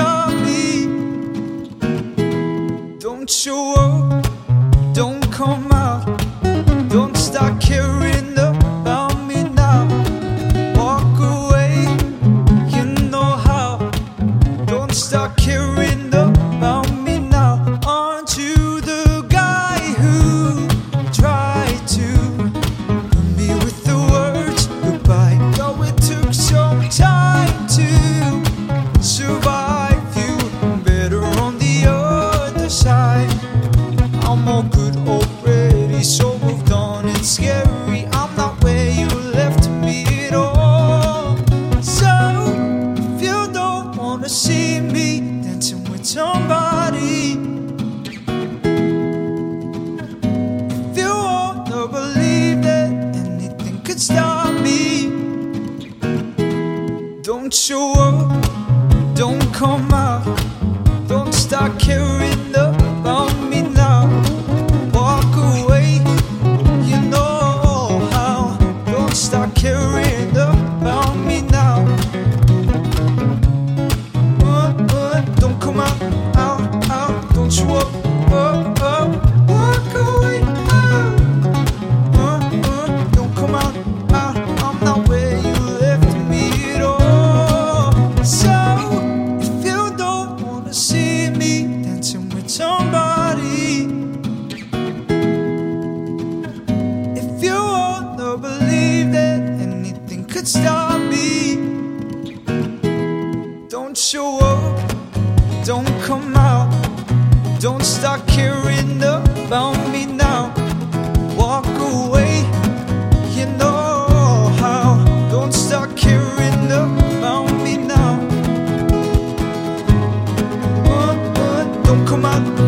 stop me. Don't show up, don't come out, don't start caring about me now. Walk away, you know how. Don't start caring about me now. Aren't you the guy who tried to hurt me with the words goodbye? Though it took some time to survive you, I'm better on the other side. I'm all good already, so moved on. It's scary, I'm not where you left me at all. So if you don't wanna see me dancing with somebody, if you wanna believe that anything could stop me, don't show up, don't come out, don't start caring about me now. Walk away, you know how. Don't start caring about me now. Don't come out, out. Don't show up, up. Walk away, out. Don't come out. I'm not where you left me at all. So if you don't wanna see me dancing with somebody, if you wanna believe that anything could stop me, don't show up, don't come out, don't start caring about me now. Walk away, you know how. Don't start caring about me now. Don't come out.